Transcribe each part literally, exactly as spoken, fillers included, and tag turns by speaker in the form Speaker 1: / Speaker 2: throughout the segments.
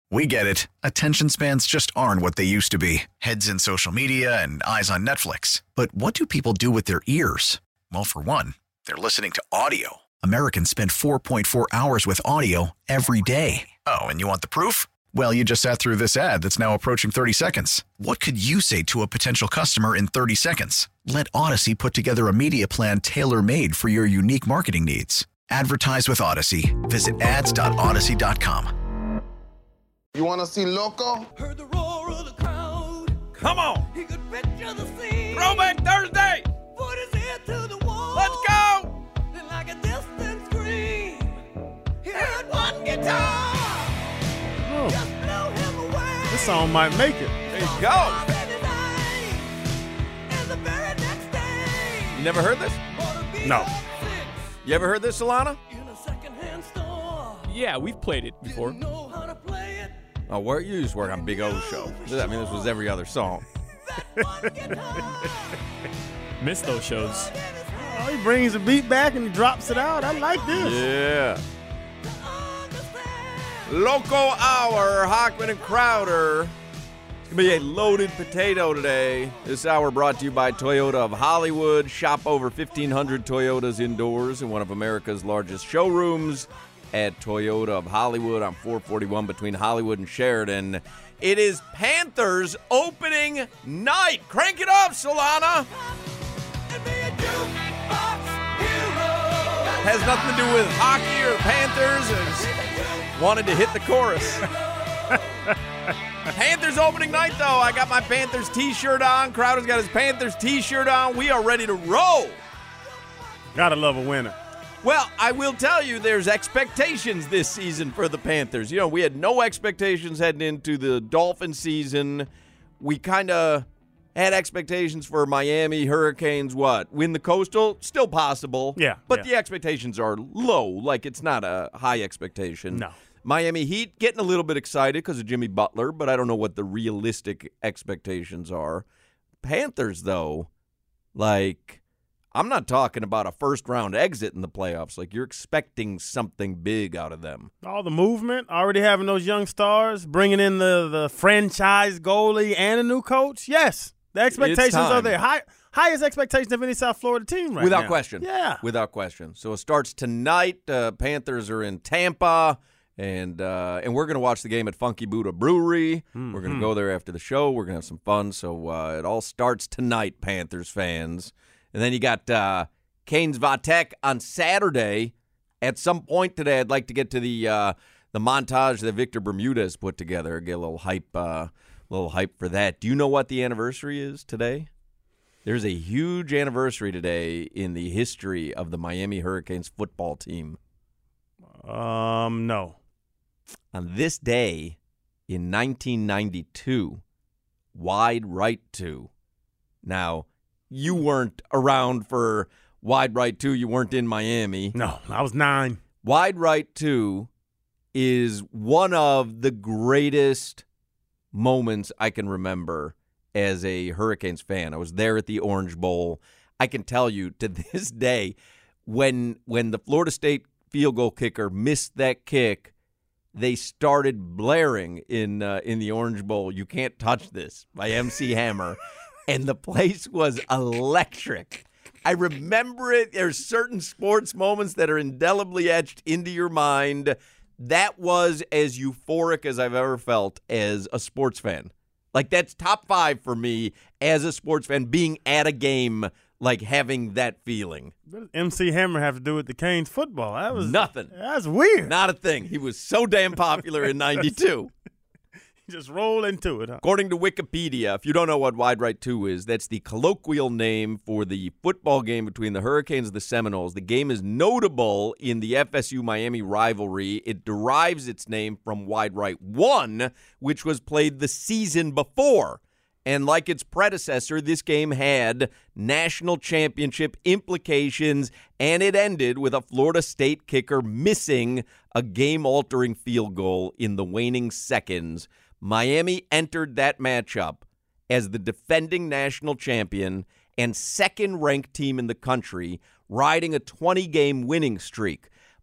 Speaker 1: We get it. Attention spans just aren't what they used to be. Heads in social media and eyes on Netflix. But what do people do with their ears? Well, for one, they're listening to audio. Americans spend four point four hours with audio every day. Oh, and you want the proof? Well, you just sat through this ad that's now approaching thirty seconds. What could you say to a potential customer in thirty seconds? Let Odyssey put together a media plan tailor-made for your unique marketing needs. Advertise with Odyssey. Visit ads dot odyssey dot com.
Speaker 2: You want to see Loco?
Speaker 3: Heard the roar of the crowd.
Speaker 4: Come on.
Speaker 3: He could picture the scene.
Speaker 4: Throwback Thursday.
Speaker 3: Put his ear to the wall.
Speaker 4: Let's go.
Speaker 3: Then like a distant scream, he heard one guitar.
Speaker 5: Oh.
Speaker 3: Just blew him away.
Speaker 5: This song might make it.
Speaker 4: There you go.
Speaker 3: And the very next day,
Speaker 4: You never heard this?
Speaker 5: No.
Speaker 4: You ever heard this, Solana?
Speaker 3: in a secondhand store.
Speaker 6: Yeah, we've played it before.
Speaker 3: Didn't know how to play it.
Speaker 4: Oh, where you used to work on Big O's show. I mean, this was every other song.
Speaker 3: That one guitar.
Speaker 6: Missed those shows.
Speaker 5: Oh, he brings the beat back and he drops it out. I like this.
Speaker 4: Yeah.
Speaker 3: Understand.
Speaker 4: Loco Hour, Hockman and Crowder. It's going to be a loaded potato today. This hour brought to you by Toyota of Hollywood. Shop over fifteen hundred Toyotas indoors in one of America's largest showrooms at Toyota of Hollywood on four forty-one between Hollywood and Sheridan. It is Panthers opening night. Crank it up, Solana.
Speaker 3: And be a jukebox hero.
Speaker 4: Has nothing to do with hockey or Panthers. Just wanted to hit the chorus. Panthers opening night, though. I got my Panthers t-shirt on. Crowder's got his Panthers t-shirt on. We are ready to roll.
Speaker 5: Gotta love a winner.
Speaker 4: Well, I will tell you, there's expectations this season for the Panthers. You know, we had no expectations heading into the Dolphin season. We kind of had expectations for Miami Hurricanes, what? Win the Coastal? Still possible.
Speaker 5: Yeah,
Speaker 4: But
Speaker 5: yeah.
Speaker 4: the expectations are low. Like, it's not a high expectation.
Speaker 5: No.
Speaker 4: Miami Heat getting a little bit excited because of Jimmy Butler, but I don't know what the realistic expectations are. Panthers, though, like, I'm not talking about a first-round exit in the playoffs. Like, you're expecting something big out of them.
Speaker 5: All the movement, already having those young stars, bringing in the, the franchise goalie and a new coach. Yes, the expectations
Speaker 4: time.
Speaker 5: are there. High, highest expectations of any South Florida team right
Speaker 4: Without
Speaker 5: now.
Speaker 4: question.
Speaker 5: Yeah.
Speaker 4: Without question. So it starts tonight. Uh, Panthers are in Tampa, and uh, and we're going to watch the game at Funky Buddha Brewery.
Speaker 5: Mm-hmm.
Speaker 4: We're going to go there after the show. We're going to have some fun. So uh, it all starts tonight, Panthers fans. And then you got uh, Canes Vatek on Saturday. At some point today, I'd like to get to the uh, the montage that Victor Bermudez put together. Get a little hype, uh, little hype for that. Do you know what the anniversary is today? There's a huge anniversary today in the history of the Miami Hurricanes football team.
Speaker 5: Um, no.
Speaker 4: On this day in nineteen ninety-two, Wide Right two. Now, you weren't around for Wide Right two. You weren't in Miami.
Speaker 5: No, I was nine.
Speaker 4: Wide Right two is one of the greatest moments I can remember as a Hurricanes fan. I was there at the Orange Bowl. I can tell you to this day, when when the Florida State field goal kicker missed that kick, they started blaring in uh, in the Orange Bowl, "You Can't Touch This" by M C Hammer. And the place was electric. I remember it. There's certain sports moments that are indelibly etched into your mind. That was as euphoric as I've ever felt as a sports fan. Like, that's top five for me as a sports fan, being at a game, like having that feeling.
Speaker 5: What does M C Hammer have to do with the Canes football? That was
Speaker 4: Nothing.
Speaker 5: That's weird.
Speaker 4: Not a thing. He was so damn popular in ninety-two.
Speaker 5: Just roll into it, huh?
Speaker 4: According to Wikipedia, if you don't know what Wide Right two is, that's the colloquial name for the football game between the Hurricanes and the Seminoles. The game is notable in the F S U-Miami rivalry. It derives its name from Wide Right one, which was played the season before. And like its predecessor, this game had national championship implications, and it ended with a Florida State kicker missing a game-altering field goal in the waning seconds. Miami entered that matchup as the defending national champion and second-ranked team in the country, riding a twenty-game winning streak.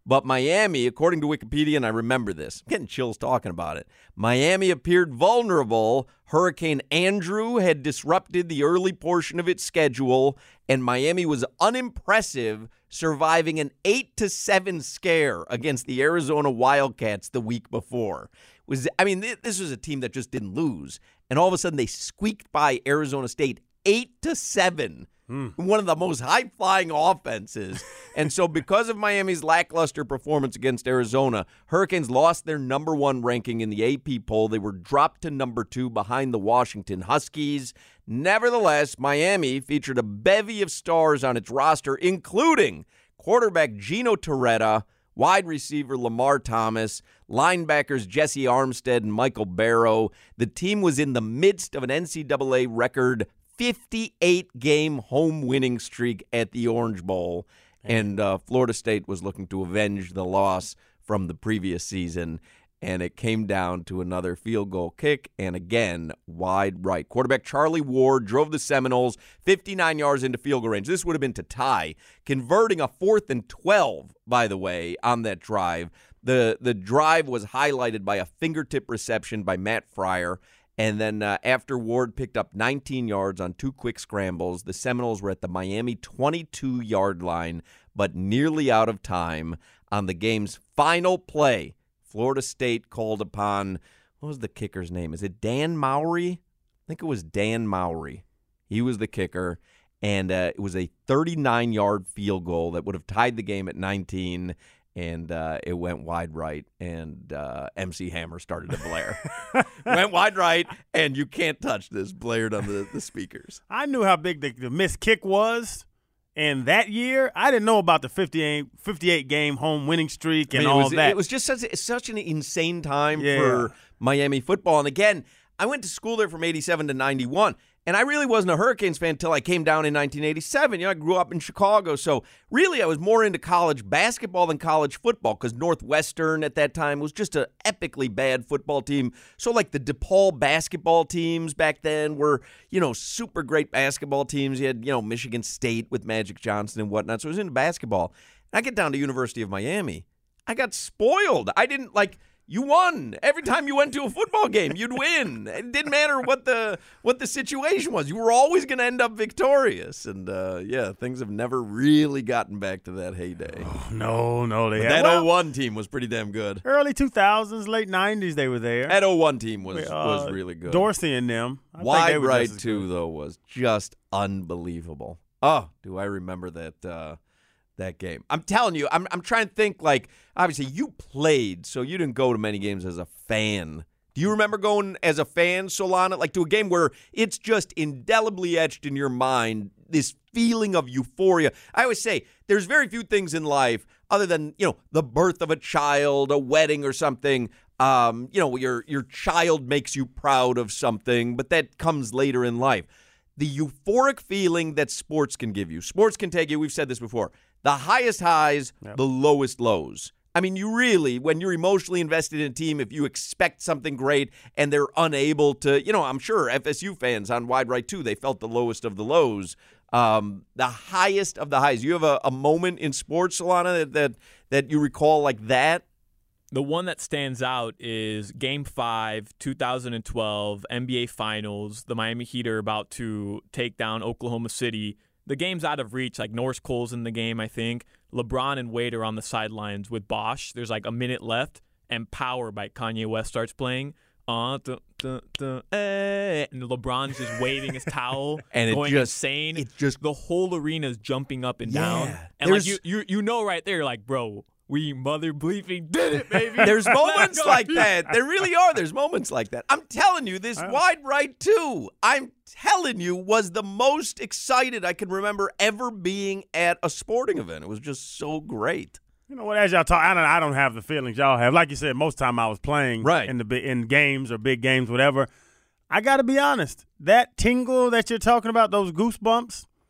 Speaker 4: But Miami, according to Wikipedia, and I remember this, I'm getting chills talking about it, Miami appeared vulnerable. Hurricane Andrew had disrupted the early portion of its schedule, and Miami was unimpressive, surviving an eight to seven scare against the Arizona Wildcats the week before. It was I mean, this was a team that just didn't lose, and all of a sudden they squeaked by Arizona State eight to seven. Hmm. One of the most high-flying offenses. And so because of Miami's lackluster performance against Arizona, Hurricanes lost their number one ranking in the A P poll. They were dropped to number two behind the Washington Huskies. Nevertheless, Miami featured a bevy of stars on its roster, including quarterback Gino Torretta, wide receiver Lamar Thomas, linebackers Jesse Armstead and Michael Barrow. The team was in the midst of an N C double A record fifty-eight game home winning streak at the Orange Bowl, and uh, Florida State was looking to avenge the loss from the previous season, and it came down to another field goal kick, and again, wide right. Quarterback Charlie Ward drove the Seminoles fifty-nine yards into field goal range. This would have been to tie, converting a fourth and twelve, by the way, on that drive. The, the drive was highlighted by a fingertip reception by Matt Fryer. And then uh, after Ward picked up nineteen yards on two quick scrambles, the Seminoles were at the Miami twenty-two-yard line, but nearly out of time. On the game's final play, Florida State called upon, what was the kicker's name? Is it Dan Mowry? I think it was Dan Mowry. He was the kicker, and uh, it was a thirty-nine-yard field goal that would have tied the game at nineteen. And uh, it went wide right, and uh, M C Hammer started to blare. Went wide right, and you can't touch this, blared on the, the speakers.
Speaker 5: I knew how big the, the missed kick was, and that year, I didn't know about the fifty-eight, fifty-eight game home winning streak and
Speaker 4: I mean,
Speaker 5: all
Speaker 4: it was,
Speaker 5: that.
Speaker 4: It was just such, such an insane time
Speaker 5: yeah.
Speaker 4: for Miami football. And again, I went to school there from eighty-seven to ninety-one. And I really wasn't a Hurricanes fan until I came down in nineteen eighty-seven. You know, I grew up in Chicago, so really I was more into college basketball than college football because Northwestern at that time was just an epically bad football team. So like the DePaul basketball teams back then were, you know, super great basketball teams. You had, you know, Michigan State with Magic Johnson and whatnot. So I was into basketball. And I get down to University of Miami. I got spoiled. I didn't like... You won. Every time you went to a football game, you'd win. It didn't matter what the what the situation was. You were always going to end up victorious. And, uh, yeah, things have never really gotten back to that heyday.
Speaker 5: Oh, no, no. They
Speaker 4: but
Speaker 5: had,
Speaker 4: that
Speaker 5: well,
Speaker 4: oh one team was pretty damn good.
Speaker 5: Early two thousands, late nineties, they were there.
Speaker 4: That oh one team was,
Speaker 5: uh,
Speaker 4: was really good.
Speaker 5: Dorsey and them. I
Speaker 4: Wide
Speaker 5: think they were
Speaker 4: right,
Speaker 5: just as
Speaker 4: too,
Speaker 5: good.
Speaker 4: though, was just unbelievable. Oh, do I remember that uh, that game. I'm telling you, I'm I'm trying to think, like, obviously you played, so you didn't go to many games as a fan. Do you remember going as a fan, Solana, like to a game where it's just indelibly etched in your mind, this feeling of euphoria? I always say there's very few things in life other than, you know, the birth of a child, a wedding or something. Um, you know, your your child makes you proud of something, but that comes later in life. The euphoric feeling that sports can give you. Sports can take you, we've said this before, the highest highs, yep. the lowest lows. I mean, you really, when you're emotionally invested in a team, if you expect something great and they're unable to, you know, I'm sure F S U fans on Wide Right too, they felt the lowest of the lows. Um, the highest of the highs. You have a, a moment in sports, Solana, that, that that you recall like that?
Speaker 6: The one that stands out is Game five, two thousand twelve, N B A Finals. The Miami Heat are about to take down Oklahoma City. The game's out of reach. Like, Norris Cole's in the game, I think. LeBron and Wade are on the sidelines with Bosch. There's like a minute left, and Power by Kanye West starts playing. Uh, duh, duh, duh, eh. And LeBron's just waving his towel,
Speaker 4: and it
Speaker 6: going
Speaker 4: just,
Speaker 6: insane.
Speaker 4: It just
Speaker 6: the whole arena's jumping up and
Speaker 4: yeah,
Speaker 6: down. And like you, you, you know right there, like, bro, we mother bleeping did it, baby.
Speaker 4: There's moments like that. There really are. There's moments like that. I'm telling you, this Wide Right too, I'm telling you, was the most excited I can remember ever being at a sporting event. It was just so great.
Speaker 5: You know what? As y'all talk, I don't, I don't have the feelings y'all have. Like you said, most time I was playing
Speaker 4: right.
Speaker 5: in the in games or big games, whatever. I got to be honest. That tingle that you're talking about, those goosebumps,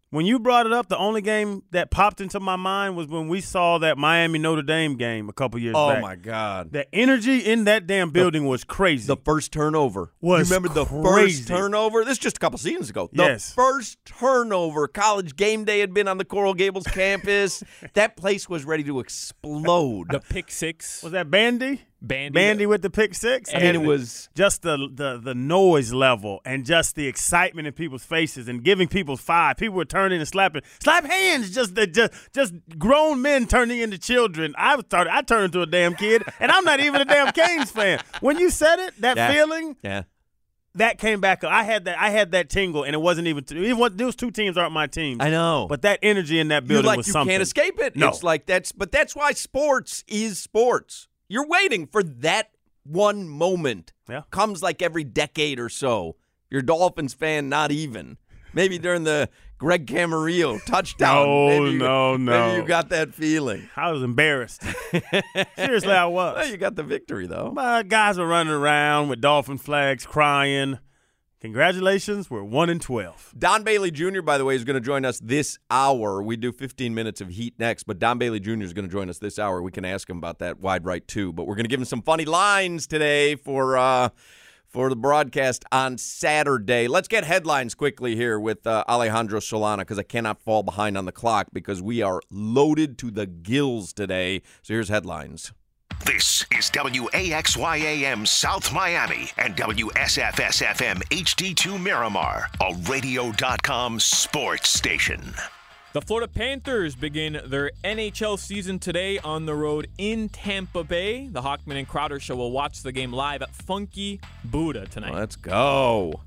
Speaker 5: When you brought it up, the only game that popped into my mind was when we saw that Miami Notre Dame game a couple years
Speaker 4: Oh,
Speaker 5: back.
Speaker 4: my God.
Speaker 5: The energy in that damn building was crazy.
Speaker 4: The first turnover.
Speaker 5: Was
Speaker 4: you remember the
Speaker 5: crazy.
Speaker 4: first turnover? This is just a couple seasons ago. The
Speaker 5: Yes.
Speaker 4: first turnover. College game day had been on the Coral Gables campus. That place was ready to explode.
Speaker 6: The pick six.
Speaker 5: was that Bandy?
Speaker 6: Bandy.
Speaker 5: Bandy with the pick six?
Speaker 4: I mean, it was
Speaker 5: just the, the the noise level and just the excitement in people's faces and giving people five. People were turning and slapping. Slap hands. Just the just just grown men turning into children. I was started, I turned into a damn kid, and I'm not even a damn Canes fan. When you said it, that
Speaker 4: Yeah.
Speaker 5: feeling,
Speaker 4: yeah.
Speaker 5: that came back up. I had that I had that tingle, and it wasn't even even those two teams aren't my teams.
Speaker 4: I know.
Speaker 5: But that energy in that
Speaker 4: you
Speaker 5: building
Speaker 4: like
Speaker 5: was
Speaker 4: you
Speaker 5: something.
Speaker 4: can't escape it.
Speaker 5: No.
Speaker 4: It's like that's but that's why sports is sports. You're waiting for that one moment.
Speaker 5: Yeah.
Speaker 4: Comes like every decade or so. You're a Dolphins fan, not even. Maybe during the Greg Camarillo touchdown.
Speaker 5: No,
Speaker 4: maybe you,
Speaker 5: no, no.
Speaker 4: Maybe you got that feeling.
Speaker 5: I was embarrassed. Seriously, I was.
Speaker 4: Well, you got the victory, though.
Speaker 5: My guys were running around with Dolphin flags, crying. Congratulations, we're one and twelve.
Speaker 4: Don Bailey Junior, by the way, is going to join us this hour. We do fifteen minutes of Heat next, but Don Bailey Junior is going to join us this hour. We can ask him about that wide right, too. But we're going to give him some funny lines today for uh, for the broadcast on Saturday. Let's get headlines quickly here with uh, Alejandro Solana, because I cannot fall behind on the clock because we are loaded to the gills today. So here's headlines.
Speaker 7: This is W A X Y A M South Miami and W S F S F M H D two Miramar, a radio dot com sports station.
Speaker 6: The Florida Panthers begin their N H L season today on the road in Tampa Bay. The Hawkman and Crowder Show will watch the game live at Funky Buddha tonight.
Speaker 4: Let's go.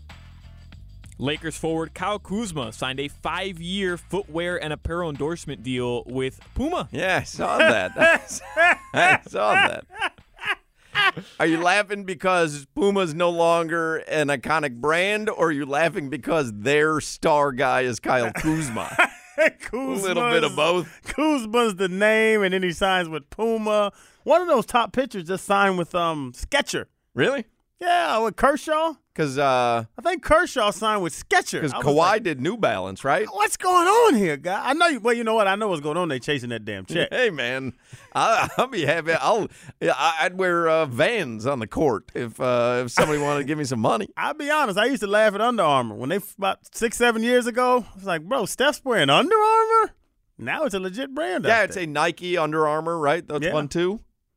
Speaker 6: Lakers forward Kyle Kuzma signed a five-year footwear and apparel endorsement deal with Puma.
Speaker 4: Yeah, I saw that. I saw that. Are you laughing because Puma's no longer an iconic brand, or are you laughing because their star guy is Kyle Kuzma?
Speaker 5: Kuzma's,
Speaker 4: A little bit of both.
Speaker 5: Kuzma's the name, and then he signs with Puma. One of those top pitchers just signed with um Skechers.
Speaker 4: Really?
Speaker 5: Yeah, with Kershaw.
Speaker 4: Because uh,
Speaker 5: I think Kershaw signed with Skechers.
Speaker 4: because
Speaker 5: I was
Speaker 4: Kawhi
Speaker 5: like,
Speaker 4: did New Balance, right?
Speaker 5: what's going on here, guy? I know you. Well, you know what? I know what's going on. They chasing that damn check.
Speaker 4: Hey, man, I, I'll be happy. I'll, yeah, I'd wear uh, Vans on the court if uh, if somebody wanted to give me some money.
Speaker 5: I'll be honest. I used to laugh at Under Armour when they about six, seven years ago. I was like, bro, Steph's wearing Under Armour. Now it's a legit brand.
Speaker 4: Yeah,
Speaker 5: out
Speaker 4: I'd
Speaker 5: there.
Speaker 4: say Nike, Under Armour, right? That's
Speaker 5: Yeah.
Speaker 4: one, too.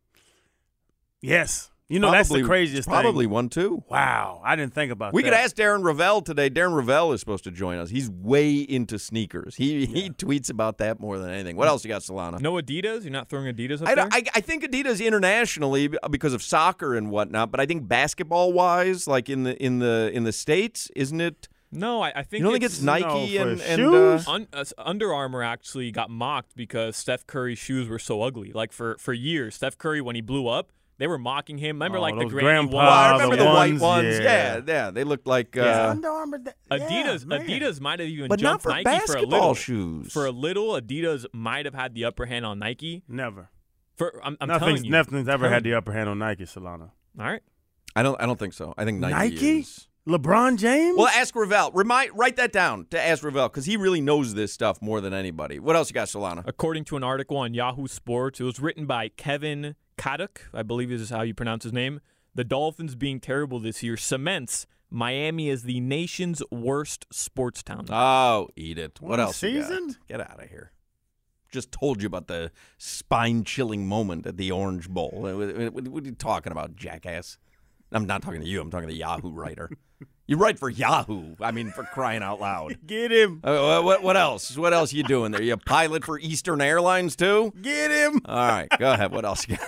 Speaker 5: yes. You know, that's the
Speaker 4: Probably-
Speaker 5: craziest
Speaker 4: Probably
Speaker 5: thing.
Speaker 4: one, too.
Speaker 5: Wow, I didn't think about
Speaker 4: We
Speaker 5: that.
Speaker 4: could ask Darren Ravel today. Darren Ravel is supposed to join us. He's way into sneakers. He he tweets about that more than anything. What else you got, Solana?
Speaker 6: No Adidas? You're not throwing Adidas up
Speaker 4: I,
Speaker 6: there?
Speaker 4: don't- I, I think Adidas internationally because of soccer and whatnot, but I think basketball wise, like in the in the in the States, isn't it?
Speaker 6: no, I, I think
Speaker 4: You don't think
Speaker 6: it's
Speaker 4: it's Nike
Speaker 5: no, for
Speaker 4: and, and uh,
Speaker 5: shoes?
Speaker 6: Un, uh, Under Armour actually got mocked because Steph Curry's shoes were so ugly. Like for, for years, Steph Curry, when he blew up, they were mocking him. Remember,
Speaker 5: Oh,
Speaker 6: like the
Speaker 5: those
Speaker 6: granny
Speaker 5: grandpa-
Speaker 6: ones?
Speaker 4: well, I
Speaker 5: Ah,
Speaker 4: remember
Speaker 5: the
Speaker 4: the, white
Speaker 5: ones,
Speaker 4: ones.
Speaker 5: yeah.
Speaker 4: Yeah, yeah, they looked like.
Speaker 5: Yeah.
Speaker 4: Uh,
Speaker 5: Under Armour. that-
Speaker 6: Adidas,
Speaker 5: yeah, man.
Speaker 6: Adidas might have even
Speaker 4: but not
Speaker 6: jumped
Speaker 4: for
Speaker 6: Nike for a
Speaker 4: basketball
Speaker 6: little.
Speaker 4: shoes.
Speaker 6: For a little, Adidas might have had the upper hand on Nike.
Speaker 5: Never.
Speaker 6: For I'm, I'm
Speaker 5: Nothing's,
Speaker 6: telling you,
Speaker 5: nothing's ever
Speaker 6: Telling
Speaker 5: had
Speaker 6: you.
Speaker 5: the upper hand on Nike, Solana.
Speaker 6: All right.
Speaker 4: I don't. I don't think so. I think Nike.
Speaker 5: Nike?
Speaker 4: Is.
Speaker 5: LeBron James?
Speaker 4: Well, ask Ravel. Remind, write that down to ask Ravel because he really knows this stuff more than anybody. What else you got, Solana?
Speaker 6: According to an article on Yahoo Sports, it was written by Kevin Kaduk, I believe is how you pronounce his name. The Dolphins being terrible this year cements Miami as the nation's worst sports town.
Speaker 4: Oh, eat it. What
Speaker 5: One
Speaker 4: else? you got?
Speaker 5: season?
Speaker 4: Get out of here. Just told you about the spine-chilling moment at the Orange Bowl. What, what- what are you talking about, jackass? I'm not talking to you. I'm talking to Yahoo writer. You write for Yahoo. I mean, for crying out loud.
Speaker 5: Get him.
Speaker 4: Uh, what, what else? What else you doing there? You a pilot for Eastern Airlines too?
Speaker 5: Get him.
Speaker 4: All right, go ahead. What else you got?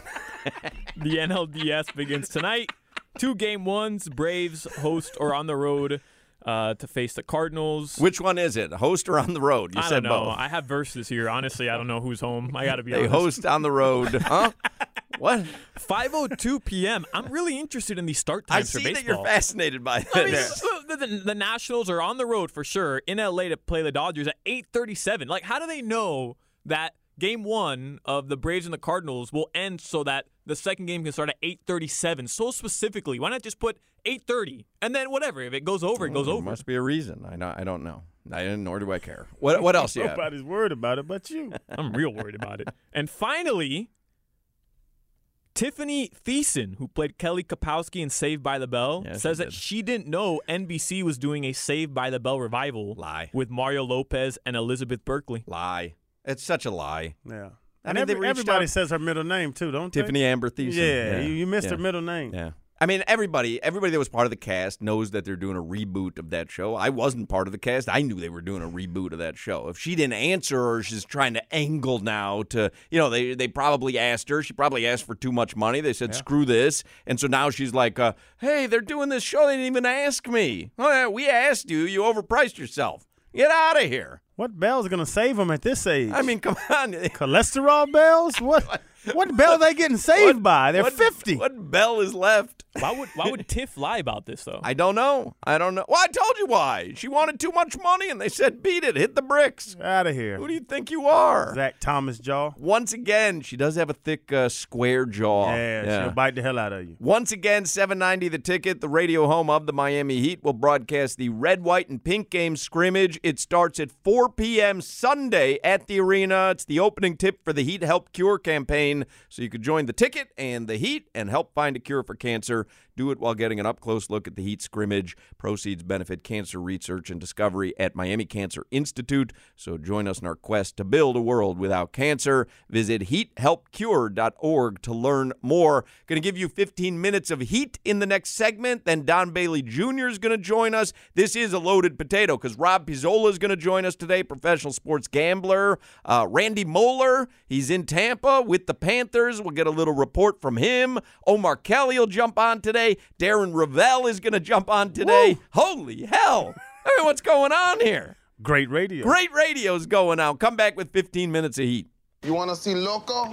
Speaker 6: The N L D S begins tonight. Two game ones. Braves host or on the road uh, to face the Cardinals.
Speaker 4: Which one is it? Host or on the road? You
Speaker 6: I
Speaker 4: said
Speaker 6: don't know.
Speaker 4: both.
Speaker 6: I have verses here. Honestly, I don't know who's home. I got to be
Speaker 4: They
Speaker 6: honest.
Speaker 4: host on the road, huh? What?
Speaker 6: five oh two p.m. I'm really interested in these start
Speaker 4: I
Speaker 6: times for
Speaker 4: see
Speaker 6: baseball.
Speaker 4: that you're fascinated by
Speaker 6: I mean,
Speaker 4: this.
Speaker 6: the, the, the Nationals are on the road for sure in L A to play the Dodgers at eight thirty-seven. Like, how do they know that game one of the Braves and the Cardinals will end so that the second game can start at eight thirty-seven? So specifically, why not just put eight thirty and then whatever? If it goes over, it goes
Speaker 4: There
Speaker 6: over.
Speaker 4: must be a reason. I know. I don't know. I didn't, nor do I care. What What else you have?
Speaker 5: Nobody's worried about it but you.
Speaker 6: I'm real worried about it. And finally, Tiffany Thiessen, who played Kelly Kapowski in Saved by the Bell,
Speaker 4: Yeah,
Speaker 6: says
Speaker 4: she
Speaker 6: that
Speaker 4: did.
Speaker 6: she didn't know N B C was doing a Saved by the Bell revival
Speaker 4: Lie.
Speaker 6: with Mario Lopez and Elizabeth Berkley.
Speaker 4: Lie. It's such a lie.
Speaker 5: Yeah.
Speaker 4: I
Speaker 5: And
Speaker 4: mean, they
Speaker 5: every,
Speaker 4: reached
Speaker 5: everybody
Speaker 4: out-
Speaker 5: says her middle name, too, don't
Speaker 4: Tiffany Amber Thiessen.
Speaker 5: they? Yeah,
Speaker 4: Yeah,
Speaker 5: you, you missed
Speaker 4: yeah.
Speaker 5: her middle name.
Speaker 4: Yeah. I mean, everybody everybody that was part of the cast knows that they're doing a reboot of that show. I wasn't part of the cast. I knew they were doing a reboot of that show. If she didn't answer or she's trying to angle now to, you know, they, they probably asked her. She probably asked for too much money. They said, screw this. And so now she's like, uh, hey, they're doing this show. They didn't even ask me. Oh, yeah, we asked you. You overpriced yourself. Get out of here.
Speaker 5: What bell's going to save them at this age?
Speaker 4: I mean, come on.
Speaker 5: cholesterol bells? What What bell are they getting saved
Speaker 4: What-
Speaker 5: by? They're
Speaker 4: what-
Speaker 5: fifty.
Speaker 4: What bell is left?
Speaker 6: Why would why would Tiff lie about this though?
Speaker 4: I don't know. I don't know. Well, I told you why. She wanted too much money, and they said, beat it. Hit the bricks.
Speaker 5: Out of here.
Speaker 4: Who do you think you are?
Speaker 5: Zach Thomas jaw.
Speaker 4: Once again, she does have a thick, uh, square jaw.
Speaker 5: Yeah, she'll bite the hell out of you.
Speaker 4: Once again, seven ninety The Ticket, the radio home of the Miami Heat, will broadcast the red, white, and pink game scrimmage. It starts at four p.m. Sunday at the arena. It's the opening tip for the Heat Help Cure campaign, so you could join the Ticket and the Heat and help find a cure for cancer. Do it while getting an up-close look at the Heat scrimmage. Proceeds benefit cancer research and discovery at Miami Cancer Institute. So join us in our quest to build a world without cancer. Visit heat help cure dot org to learn more. Going to give you fifteen minutes of Heat in the next segment. Then Don Bailey Junior is going to join us. This is a loaded potato because Rob Pizzola is going to join us today, professional sports gambler. Uh, Randy Moeller, he's in Tampa with the Panthers. We'll get a little report from him. Omar Kelly will jump on today. Darren Ravel is going to jump on today. Woo. Holy hell. I mean, what's going on here?
Speaker 5: Great radio.
Speaker 4: Great radio's going out. Come back with fifteen minutes of Heat.
Speaker 2: You want to see Loco?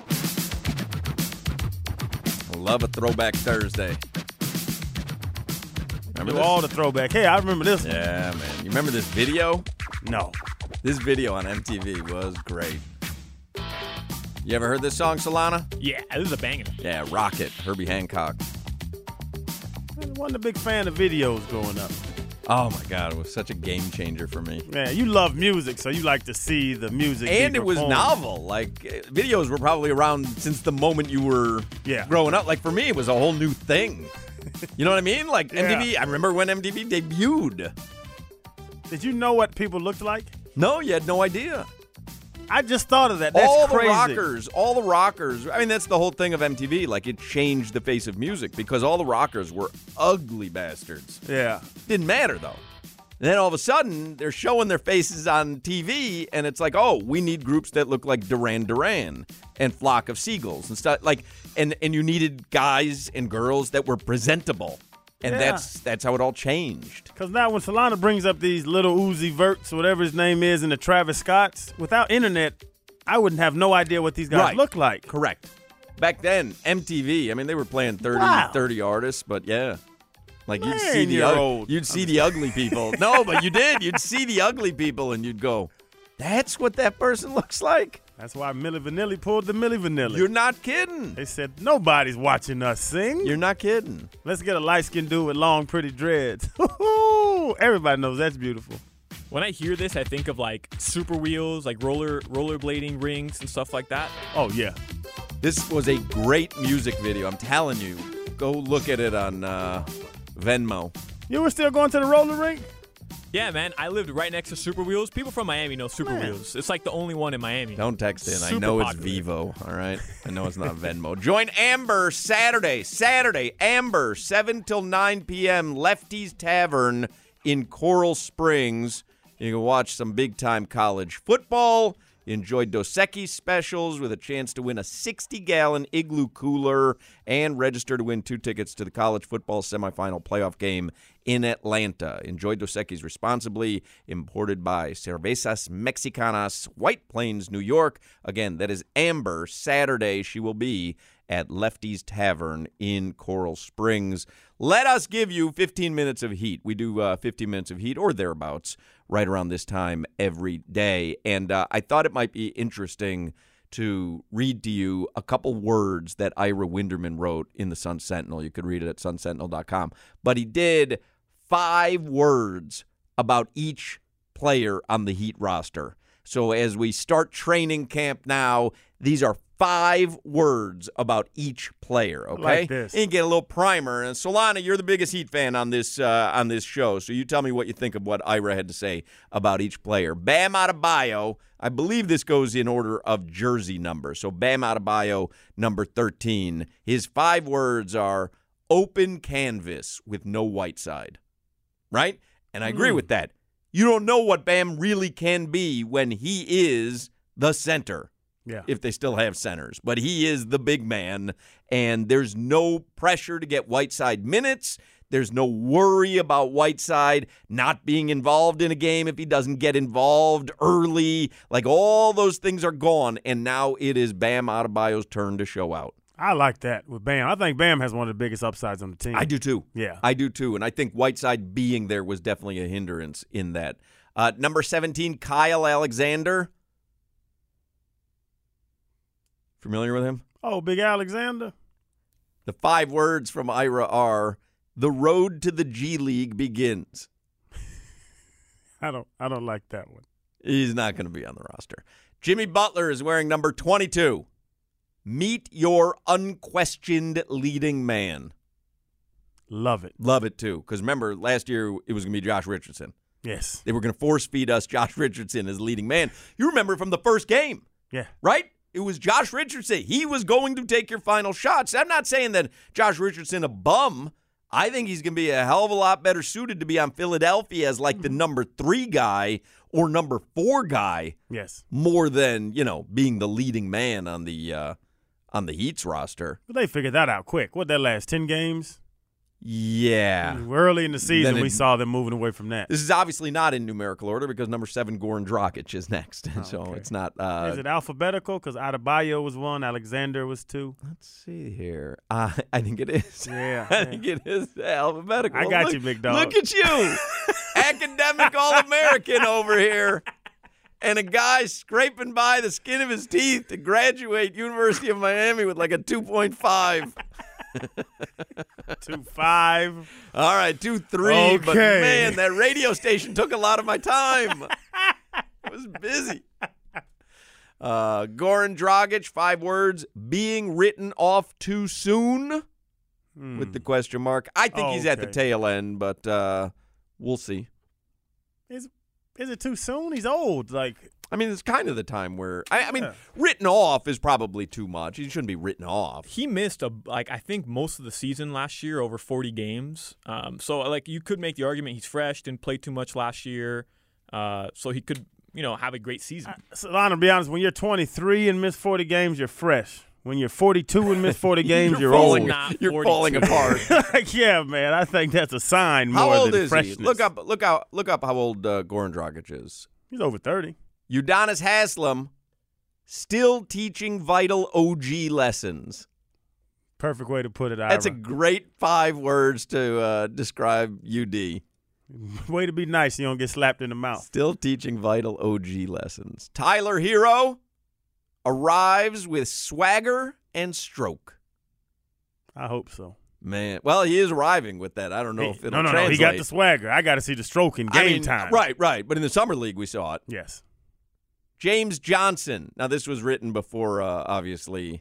Speaker 4: Love a Throwback Thursday. Remember
Speaker 5: Do
Speaker 4: this?
Speaker 5: all the throwback. Hey, I remember this one.
Speaker 4: Yeah, man. You remember this video?
Speaker 5: No.
Speaker 4: This video on M T V was great. You ever heard this song, Solana?
Speaker 6: Yeah, this is a banger.
Speaker 4: Yeah, Rocket, Herbie Hancock.
Speaker 5: I wasn't a big fan of videos growing up.
Speaker 4: Oh, my God. It was such a game changer for me.
Speaker 5: Yeah, you love music, so you like to see the music.
Speaker 4: And
Speaker 5: be
Speaker 4: it was
Speaker 5: performed.
Speaker 4: novel. Like, uh, videos were probably around since the moment you were
Speaker 5: Yeah.
Speaker 4: growing up. Like, for me, it was a whole new thing. You know what I mean? Like,
Speaker 5: Yeah.
Speaker 4: M T V, I remember when M T V debuted.
Speaker 5: Did you know what people looked like?
Speaker 4: No, you had no idea.
Speaker 5: I just thought of that. That's
Speaker 4: all
Speaker 5: crazy.
Speaker 4: the rockers, all the rockers. I mean, that's the whole thing of M T V. Like, it changed the face of music because all the rockers were ugly bastards.
Speaker 5: Yeah.
Speaker 4: Didn't matter, though. And then all of a sudden, they're showing their faces on T V, and it's like, oh, we need groups that look like Duran Duran and Flock of Seagulls and stuff. Like, and and you needed guys and girls that were presentable, and
Speaker 5: Yeah.
Speaker 4: that's that's how it all changed.
Speaker 5: Because now when Solana brings up these little Uzi Verts, whatever his name is, and the Travis Scotts, without internet, I wouldn't have no idea what these guys
Speaker 4: Right.
Speaker 5: look like.
Speaker 4: Correct. Back then, M T V. I mean, they were playing thirty,
Speaker 5: Wow.
Speaker 4: thirty artists, but yeah. Like, you'd
Speaker 5: Man,
Speaker 4: see the
Speaker 5: you're
Speaker 4: ug-
Speaker 5: old.
Speaker 4: you'd see the ugly people. No, but you did. You'd see the ugly people, and you'd go, "That's what that person looks like."
Speaker 5: That's why Milli Vanilli pulled the Milli Vanilli.
Speaker 4: You're not kidding.
Speaker 5: They said, nobody's watching us sing.
Speaker 4: You're not kidding.
Speaker 5: Let's get a light-skinned dude with long, pretty dreads. Everybody knows that's beautiful.
Speaker 6: When I hear this, I think of like super wheels, like roller rollerblading rings and stuff like that.
Speaker 5: Oh, yeah.
Speaker 4: This was a great music video. I'm telling you. Go look at it on uh, Venmo.
Speaker 5: You were still going to the roller rink?
Speaker 6: Yeah, man, I lived right next to Super Wheels. People from Miami know Super
Speaker 5: Man.
Speaker 6: Wheels. It's like the only one in Miami.
Speaker 4: Don't text in. I
Speaker 6: Super
Speaker 4: know it's
Speaker 6: popular.
Speaker 4: Vivo, all right? I know it's not Venmo. Join Amber Saturday. Saturday, Amber, seven till nine p.m., Lefty's Tavern in Coral Springs. You can watch some big-time college football. Enjoy Dos Equis specials with a chance to win a sixty-gallon Igloo cooler and register to win two tickets to the college football semifinal playoff game in Atlanta. Enjoy Dos Equis responsibly. Imported by Cervezas Mexicanas, White Plains, New York. Again, that is Amber. Saturday, she will be at Lefty's Tavern in Coral Springs. Let us give you fifteen minutes of Heat. We do uh, fifteen minutes of Heat or thereabouts right around this time every day. And uh, I thought it might be interesting to read to you a couple words that Ira Winderman wrote in the Sun Sentinel. You could read it at sun sentinel dot com. But he did five words about each player on the Heat roster. So as we start training camp now, these are five words about each player, okay?
Speaker 5: Like this.
Speaker 4: And you get a little primer. And Solana, you're the biggest Heat fan on this uh, on this show, so you tell me what you think of what Ira had to say about each player. Bam Adebayo, I believe this goes in order of jersey number. So Bam Adebayo, number thirteen. His five words are open canvas with no white side, right? And I agree
Speaker 5: Mm.
Speaker 4: with that. You don't know what Bam really can be when he is the center.
Speaker 5: Yeah.
Speaker 4: If they still have centers. But he is the big man, and there's no pressure to get Whiteside minutes. There's no worry about Whiteside not being involved in a game if he doesn't get involved early. Like, all those things are gone, and now it is Bam Adebayo's turn to show out.
Speaker 5: I like that with Bam. I think Bam has one of the biggest upsides on the team.
Speaker 4: I do too.
Speaker 5: Yeah.
Speaker 4: I do too, and I think Whiteside being there was definitely a hindrance in that. Uh, number seventeen, Kyle Alexander. Familiar with him?
Speaker 5: Oh, Big Alexander.
Speaker 4: The five words from Ira are, the road to the G League begins.
Speaker 5: I don't I don't like that one.
Speaker 4: He's not going to be on the roster. Jimmy Butler is wearing number twenty-two. Meet your unquestioned leading man.
Speaker 5: Love it.
Speaker 4: Love it, too, because remember, last year it was going to be Josh Richardson.
Speaker 5: Yes.
Speaker 4: They were going to force feed us Josh Richardson as leading man. You remember from the first game,
Speaker 5: Yeah.
Speaker 4: right? It was Josh Richardson. He was going to take your final shots. I'm not saying that Josh Richardson a bum. I think he's going to be a hell of a lot better suited to be on Philadelphia as like the number three guy or number four guy
Speaker 5: Yes.
Speaker 4: more than, you know, being the leading man on the uh, on the Heat's roster.
Speaker 5: But they figured that out quick. What that last ten games?
Speaker 4: Yeah.
Speaker 5: Early in the season,
Speaker 4: Then
Speaker 5: we
Speaker 4: it-
Speaker 5: saw them moving away from that.
Speaker 4: This is obviously not in numerical order because number seven, Goran Dragic, is next. so
Speaker 5: okay.
Speaker 4: it's not. Uh,
Speaker 5: Is it alphabetical? Because Adebayo was one, Alexander was two.
Speaker 4: Let's see here. Uh, I think it is.
Speaker 5: Yeah,
Speaker 4: I
Speaker 5: yeah.
Speaker 4: think it is alphabetical.
Speaker 5: I got
Speaker 4: Look-
Speaker 5: you, big dog.
Speaker 4: Look at you. Academic All-American over here. And a guy scraping by the skin of his teeth to graduate University of Miami with like a two point five.
Speaker 5: Two five.
Speaker 4: All right, two three. But
Speaker 5: Okay.
Speaker 4: man, that radio station took a lot of my time. I was busy. Uh, Goran Dragic, five words, being written off too soon with the question mark. I think he's at the
Speaker 5: Okay.
Speaker 4: tail end, but uh, we'll see.
Speaker 5: Is is it too soon? He's old. Like
Speaker 4: I mean, it's kind of the time where I, I mean,
Speaker 5: Yeah.
Speaker 4: written off is probably too much. He shouldn't be written off.
Speaker 6: He missed a like I think most of the season last year, over forty games. Um, so like you could make the argument he's fresh, didn't play too much last year, uh, so he could you know have a great season.
Speaker 5: Solana, to be honest, when you're twenty-three and miss forty games, you're fresh. When you're forty-two and miss forty games, you're,
Speaker 4: falling,
Speaker 5: old.
Speaker 6: Not
Speaker 4: You're
Speaker 6: forty-two.
Speaker 4: falling apart.
Speaker 5: Like, yeah, man, I think that's a sign
Speaker 4: How
Speaker 5: more
Speaker 4: old
Speaker 5: than
Speaker 4: is
Speaker 5: freshness.
Speaker 4: he? Look up, look out, look up how old uh, Goran Dragic is.
Speaker 5: He's over thirty.
Speaker 4: Udonis Haslem still teaching vital O G lessons.
Speaker 5: Perfect way to put it, Ira.
Speaker 4: That's a great five words to uh, describe U D.
Speaker 5: way to be nice. You don't get slapped in the mouth.
Speaker 4: Still teaching vital O G lessons. Tyler Hero arrives with swagger and stroke.
Speaker 5: I hope so.
Speaker 4: Man, well, he is arriving with that. I don't know
Speaker 5: He-
Speaker 4: if it'll
Speaker 5: no, no,
Speaker 4: translate.
Speaker 5: no. He got the swagger. I got to see the stroke in game
Speaker 4: I mean,
Speaker 5: time.
Speaker 4: Right, right. But in the summer league, we saw it.
Speaker 5: Yes.
Speaker 4: James Johnson. Now, this was written before, uh, obviously.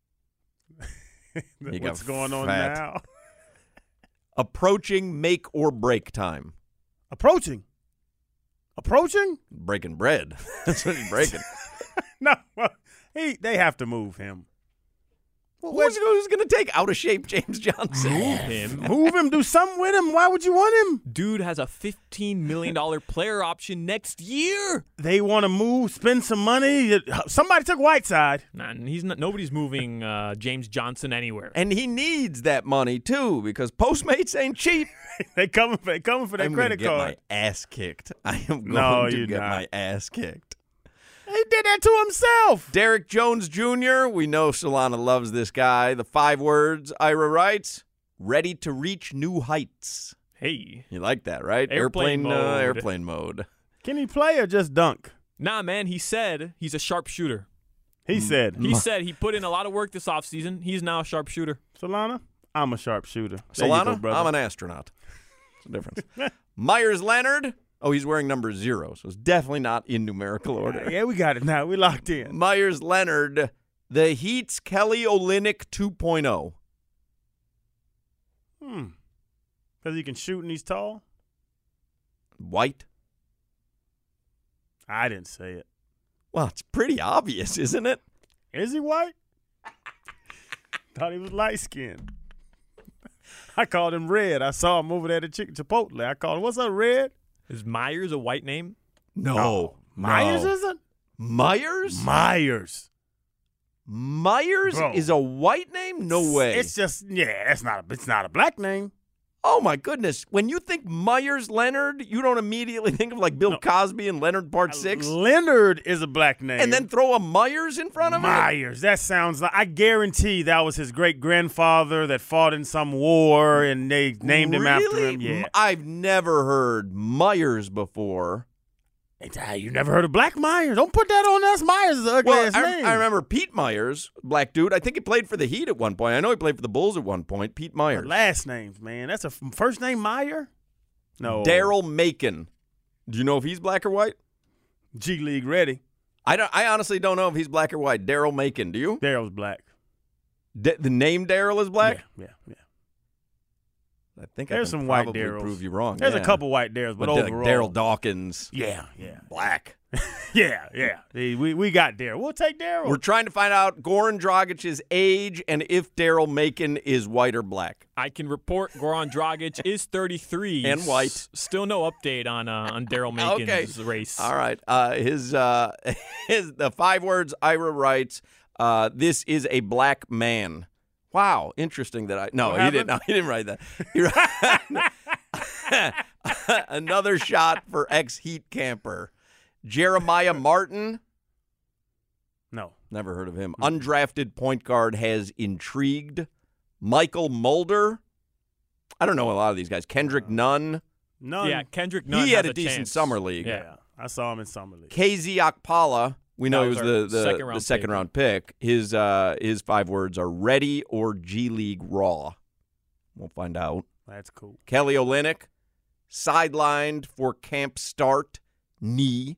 Speaker 4: He got
Speaker 5: What's going on
Speaker 4: fat.
Speaker 5: now?
Speaker 4: Approaching make or break time.
Speaker 5: Approaching. Approaching?
Speaker 4: Breaking bread. That's what he's breaking.
Speaker 5: No. Well, he. They have to move him. Well,
Speaker 4: Who's, who's going to take out of shape James Johnson?
Speaker 6: Move him.
Speaker 5: move him. Do something with him. Why would you want him?
Speaker 6: Dude has a fifteen million dollars player option next year.
Speaker 5: They want to move, spend some money. Somebody took Whiteside.
Speaker 6: Nah, he's not. Nobody's moving uh, James Johnson anywhere.
Speaker 4: And he needs that money, too, because Postmates ain't cheap.
Speaker 5: They coming for. They coming for that
Speaker 4: I'm gonna
Speaker 5: credit
Speaker 4: get
Speaker 5: card.
Speaker 4: my ass kicked. I am going
Speaker 5: No,
Speaker 4: to
Speaker 5: you're
Speaker 4: get
Speaker 5: not.
Speaker 4: my ass kicked.
Speaker 5: He did that to himself.
Speaker 4: Derek Jones Junior We know Solana loves this guy. The five words, Ira writes, ready to reach new heights.
Speaker 6: Hey,
Speaker 4: You like that, right?
Speaker 6: Airplane
Speaker 4: Uh,
Speaker 6: mode.
Speaker 4: airplane mode.
Speaker 5: Can he play or just dunk?
Speaker 6: nah, man. He said he's a sharpshooter.
Speaker 5: He said.
Speaker 6: He said he put in a lot of work this offseason. He's now a sharpshooter.
Speaker 5: Solana, I'm a sharpshooter. There you
Speaker 4: Solana,
Speaker 5: go, brother.
Speaker 4: I'm an astronaut. What's the difference? Myers Leonard, Oh, he's wearing number zero, so it's definitely not in numerical order.
Speaker 5: Yeah, we got it now. We locked in.
Speaker 4: Myers Leonard, the Heat's Kelly Olynyk two point oh.
Speaker 5: Hmm. Because he can shoot and he's tall?
Speaker 4: White.
Speaker 5: I didn't say it.
Speaker 4: Well, it's pretty obvious, isn't it?
Speaker 5: Is he white? Thought he was light-skinned. I called him Red. I saw him over there at the Chicken Chipotle. I called him, what's up, Red?
Speaker 6: Is Myers a white name?
Speaker 4: No.
Speaker 5: No. Myers
Speaker 4: no.
Speaker 5: isn't?
Speaker 4: Myers?
Speaker 5: Myers.
Speaker 4: Myers
Speaker 5: Bro.
Speaker 4: is a white name? No way.
Speaker 5: It's just, yeah, it's not a, it's not a black name.
Speaker 4: Oh, my goodness. When you think Myers Leonard, you don't immediately think of like Bill
Speaker 5: No.
Speaker 4: Cosby and Leonard Part six?
Speaker 5: Leonard is a black name.
Speaker 4: And then throw a Myers in front of it?
Speaker 5: Myers. That sounds like, I guarantee that was his great-grandfather that fought in some war and they named him after
Speaker 4: Really?
Speaker 5: him. Yeah.
Speaker 4: I've never heard Myers before.
Speaker 5: Hey, you never heard of Black Myers? Don't put that on us. Myers is the ugly
Speaker 4: Well,
Speaker 5: ass
Speaker 4: I,
Speaker 5: name.
Speaker 4: I remember Pete Myers, black dude. I think he played for the Heat at one point. I know he played for the Bulls at one point. Pete Myers.
Speaker 5: Last names, man. That's a f- first name Meyer? No.
Speaker 4: Daryl Macon. Do you know if he's black or white?
Speaker 5: G League ready.
Speaker 4: I don't. I honestly don't know if he's black or white. Daryl Macon. Do you?
Speaker 5: Daryl's black.
Speaker 4: D- the name Daryl is black.
Speaker 5: Yeah, yeah, yeah.
Speaker 4: I think
Speaker 5: There's
Speaker 4: I can
Speaker 5: some white
Speaker 4: probably
Speaker 5: Daryls.
Speaker 4: prove you wrong.
Speaker 5: There's
Speaker 4: yeah.
Speaker 5: a couple white Daryls, but,
Speaker 4: But uh,
Speaker 5: overall.
Speaker 4: Daryl Dawkins,
Speaker 5: Yeah, yeah.
Speaker 4: black.
Speaker 5: Yeah, yeah. Hey, We we got Daryl. We'll take Daryl.
Speaker 4: We're trying to find out Goran Dragic's age and if Daryl Macon is white or black.
Speaker 6: I can report Goran Dragic is thirty-three
Speaker 4: And white.
Speaker 6: S- Still no update on uh, on Daryl Macon's
Speaker 4: Okay.
Speaker 6: race.
Speaker 4: All right. Uh, his uh, his the five words Ira writes. Uh, this is a black man. Wow, interesting that I no
Speaker 5: What
Speaker 4: he didn't. No, he didn't write that. He wrote- Another shot for ex-Heat camper Jeremiah Martin.
Speaker 5: No.
Speaker 4: Never heard of him. Undrafted point guard has intrigued. Michael Mulder. I don't know a lot of these guys. Kendrick Nunn.
Speaker 5: None.
Speaker 6: Yeah, Kendrick Nunn
Speaker 4: He had
Speaker 6: has
Speaker 4: a decent
Speaker 6: chance.
Speaker 4: summer league.
Speaker 5: Yeah.
Speaker 6: Yeah.
Speaker 5: I saw him in Summer League.
Speaker 4: K Z Okpala. We know
Speaker 6: That
Speaker 4: he
Speaker 6: was
Speaker 4: was the,
Speaker 6: our
Speaker 4: the
Speaker 6: second
Speaker 4: the
Speaker 6: round
Speaker 4: second
Speaker 6: pick.
Speaker 4: round pick. His uh, his five words are ready or G League raw. We'll find out.
Speaker 5: That's cool.
Speaker 4: Kelly Olynyk, sidelined for camp start, knee.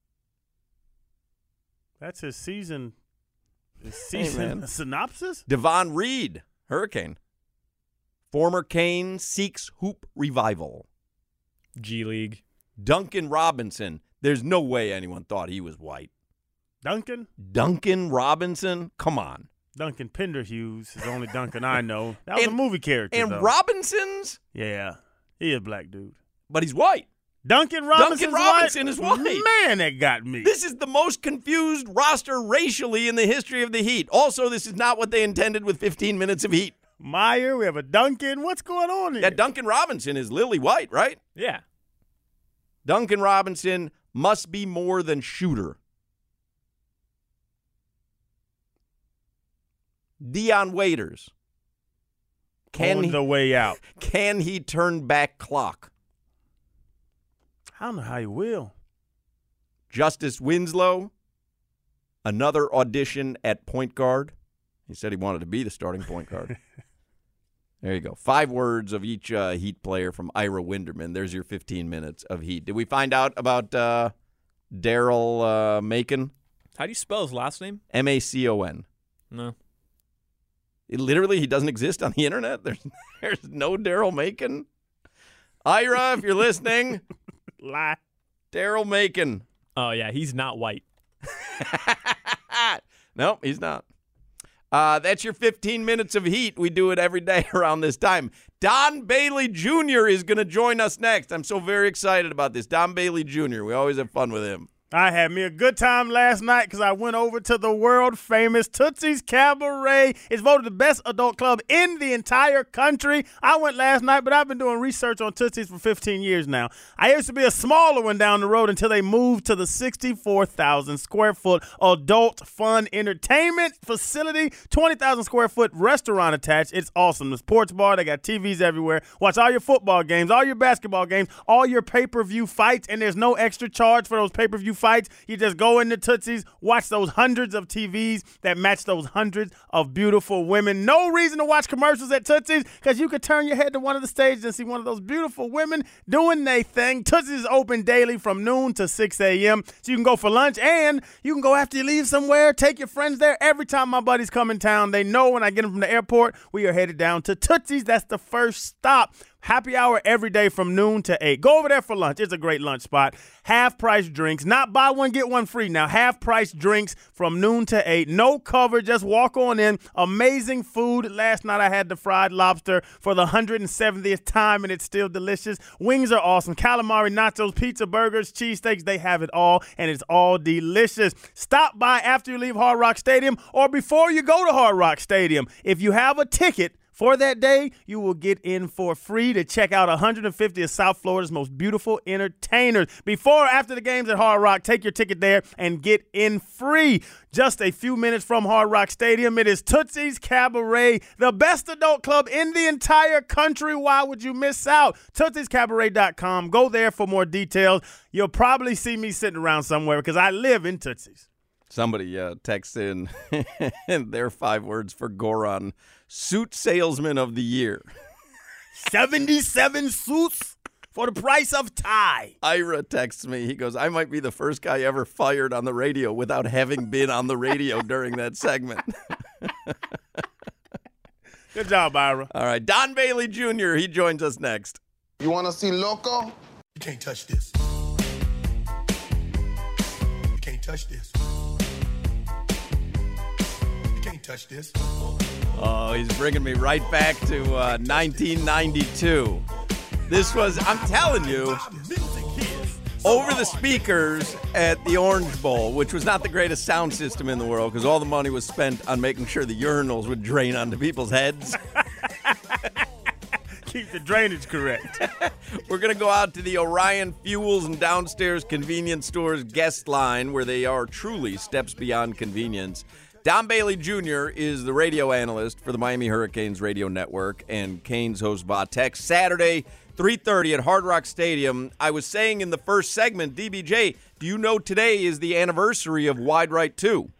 Speaker 5: That's his season. His
Speaker 4: Hey,
Speaker 5: season
Speaker 4: man.
Speaker 5: synopsis?
Speaker 4: Devon Reed, Hurricane. Former Kane seeks hoop revival.
Speaker 6: G League.
Speaker 4: Duncan Robinson. There's no way anyone thought he was white.
Speaker 5: Duncan?
Speaker 4: Duncan Robinson? Come on.
Speaker 5: Duncan Penderhughes is the only Duncan I know. That was
Speaker 4: And-
Speaker 5: a movie character,
Speaker 4: And
Speaker 5: though.
Speaker 4: Robinson's?
Speaker 5: Yeah. He a black dude.
Speaker 4: But he's white.
Speaker 5: Duncan Robinson
Speaker 4: Robinson is white.
Speaker 5: Man, that got me.
Speaker 4: This is the most confused roster racially in the history of the Heat. Also, this is not what they intended with fifteen minutes of Heat.
Speaker 5: Meyer, we have a Duncan. What's going on here?
Speaker 4: That Duncan Robinson is lily white, right?
Speaker 6: Yeah.
Speaker 4: Duncan Robinson must be more than shooter. Deion Waiters. Can
Speaker 5: on
Speaker 4: he,
Speaker 5: the way out.
Speaker 4: can he turn back clock?
Speaker 5: I don't know how he will.
Speaker 4: Justice Winslow. Another audition at point guard. He said he wanted to be the starting point guard. There you go. Five words of each uh, Heat player from Ira Winderman. There's your fifteen minutes of Heat. Did we find out about uh, Daryl uh, Macon?
Speaker 6: How do you spell his last name?
Speaker 4: M A C O N.
Speaker 6: No.
Speaker 4: It literally, he doesn't exist on the internet. There's, there's no Daryl Macon. Ira, if you're listening,
Speaker 5: Lie.
Speaker 4: Daryl Macon.
Speaker 6: Oh, yeah. He's not white.
Speaker 4: No, he's not. Uh, that's your fifteen minutes of Heat. We do it every day around this time. Don Bailey Junior is going to join us next. I'm so very excited about this. Don Bailey Junior We always have fun with him.
Speaker 5: I had me a good time last night because I went over to the world-famous Tootsie's Cabaret. It's voted the best adult club in the entire country. I went last night, but I've been doing research on Tootsie's for fifteen years now. I used to be a smaller one down the road until they moved to the sixty-four thousand square foot adult fun entertainment facility, twenty thousand square foot restaurant attached. It's awesome. The sports bar, they got T Vs everywhere. Watch all your football games, all your basketball games, all your pay-per-view fights, and there's no extra charge for those pay-per-view fights. You just go into Tootsie's, watch those hundreds of T Vs that match those hundreds of beautiful women. No reason to watch commercials at Tootsie's because you could turn your head to one of the stages and see one of those beautiful women doing their thing. Tootsie's is open daily from noon to six a.m. So you can go for lunch and you can go after you leave somewhere. Take your friends there. Every time my buddies come in town, they know when I get them from the airport, we are headed down to Tootsie's. That's the first stop. Happy hour every day from noon to eight. Go over there for lunch. It's a great lunch spot. Half-price drinks. Not buy one, get one free. Now, half-price drinks from noon to eight. No cover. Just walk on in. Amazing food. Last night I had the fried lobster for the one hundred seventieth time, and it's still delicious. Wings are awesome. Calamari, nachos, pizza, burgers, cheesesteaks. They have it all, and it's all delicious. Stop by after you leave Hard Rock Stadium or before you go to Hard Rock Stadium. If you have a ticket for that day, you will get in for free to check out one hundred fifty of South Florida's most beautiful entertainers. Before or after the games at Hard Rock, take your ticket there and get in free. Just a few minutes from Hard Rock Stadium, it is Tootsie's Cabaret, the best adult club in the entire country. Why would you miss out? Tootsies Cabaret dot com. Go there for more details. You'll probably see me sitting around somewhere because I live in Tootsie's.
Speaker 4: Somebody uh, texts in their five words for Goran: suit salesman of the year.
Speaker 5: seventy-seven suits for the price of tie.
Speaker 4: Ira texts me. He goes, I might be the first guy ever fired on the radio without having been on the radio during that segment.
Speaker 5: Good job, Ira.
Speaker 4: All right, Don Bailey Junior He joins us next.
Speaker 2: You want to see Loco?
Speaker 8: You can't touch this. You can't touch this. You can't touch this.
Speaker 4: Oh, he's bringing me right back to uh, nineteen ninety-two. This was, I'm telling you, over the speakers at the Orange Bowl, which was not the greatest sound system in the world because all the money was spent on making sure the urinals would drain onto people's heads.
Speaker 5: Keep the drainage correct.
Speaker 4: We're going to go out to the Orion Fuels and Downstairs Convenience Stores guest line where they are truly steps beyond convenience. Don Bailey Junior is the radio analyst for the Miami Hurricanes radio network and Canes host Vatex. Saturday, three thirty at Hard Rock Stadium. I was saying in the first segment, D B J, do you know today is the anniversary of Wide Right two?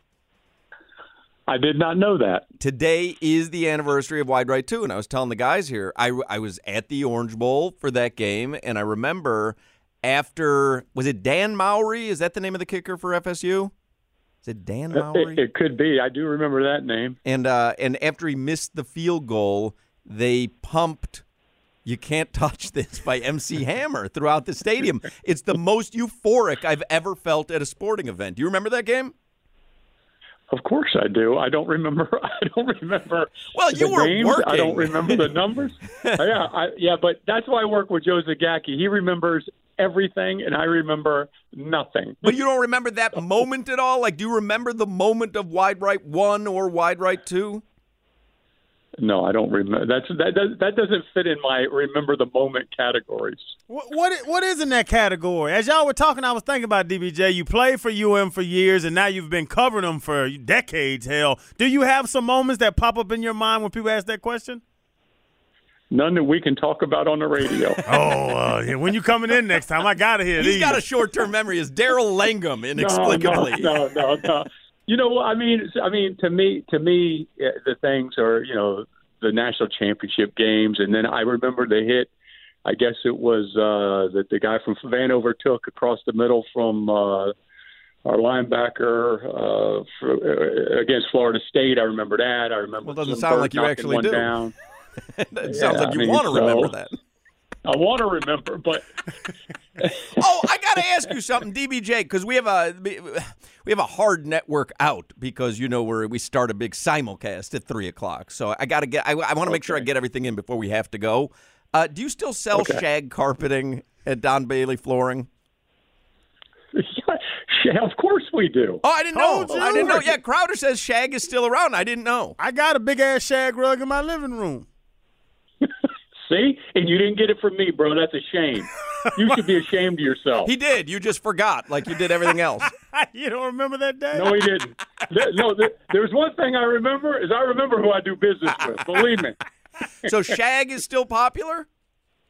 Speaker 9: I did not know that.
Speaker 4: Today is the anniversary of Wide Right two, and I was telling the guys here, I, I was at the Orange Bowl for that game, and I remember after, was it Dan Mowry? Is that the name of the kicker for F S U? Is it Dan Mowry?
Speaker 9: It, it could be. I do remember that name.
Speaker 4: And uh, and after he missed the field goal, they pumped "You Can't Touch This" by M C Hammer throughout the stadium. It's the most euphoric I've ever felt at a sporting event. Do you remember that game?
Speaker 9: Of course I do. I don't remember. I don't remember.
Speaker 4: Well, you
Speaker 9: the
Speaker 4: were
Speaker 9: games.
Speaker 4: working.
Speaker 9: I don't remember the numbers. yeah, I, yeah, but that's why I work with Joe Zagacki. He remembers everything, and I remember nothing.
Speaker 4: But you don't remember that moment at all? Like, do you remember the moment of Wide Right one or Wide Right two?
Speaker 9: No, I don't remember. That's that. Does, that doesn't fit in my remember the moment categories.
Speaker 5: What what is, what is in that category? As y'all were talking, I was thinking about D B J. You played for U M for years, and now you've been covering them for decades. Hell, do you have some moments that pop up in your mind when people ask that question?
Speaker 9: None that we can talk about on the radio.
Speaker 5: oh, uh, yeah, when you coming in next time, I gotta hear
Speaker 4: He's
Speaker 5: these.
Speaker 4: got a short-term memory. Is Daryl Langham inexplicably?
Speaker 9: No, no, no, no. You know, I mean, I mean, to me, to me, the things are, you know, the national championship games, and then I remember the hit. I guess it was uh, that the guy from Vanover took across the middle from uh, our linebacker uh, for, against Florida State. I remember that. I remember.
Speaker 4: Well, it doesn't
Speaker 9: Jim
Speaker 4: sound
Speaker 9: Burke
Speaker 4: like you
Speaker 9: knocking
Speaker 4: actually
Speaker 9: one
Speaker 4: do.
Speaker 9: Down.
Speaker 4: It
Speaker 9: Yeah,
Speaker 4: sounds like
Speaker 9: I
Speaker 4: you
Speaker 9: mean,
Speaker 4: want to
Speaker 9: so-
Speaker 4: remember that.
Speaker 9: I want to remember, but
Speaker 4: Oh, I got to ask you something, D B J, because we have a we have a hard network out because you know we we start a big simulcast at three o'clock. So I got to get I, I want to make sure I
Speaker 9: Okay.
Speaker 4: get everything in before we have to go. Uh, do you still sell
Speaker 9: Okay.
Speaker 4: shag carpeting at Don Bailey Flooring?
Speaker 9: yeah, of course we do.
Speaker 4: Oh, I didn't know.
Speaker 5: Told you.
Speaker 4: I didn't know. Yeah, Crowder says shag is still around. I didn't know.
Speaker 5: I got a big ass shag rug in my living room.
Speaker 9: See, and you didn't get it from me, bro. That's a shame. You should be ashamed of yourself.
Speaker 4: He did. You just forgot, like you did everything else.
Speaker 5: You don't remember that day?
Speaker 9: No, he didn't. There- No, there- there's one thing I remember is I remember who I do business with. Believe me.
Speaker 4: So shag is still popular?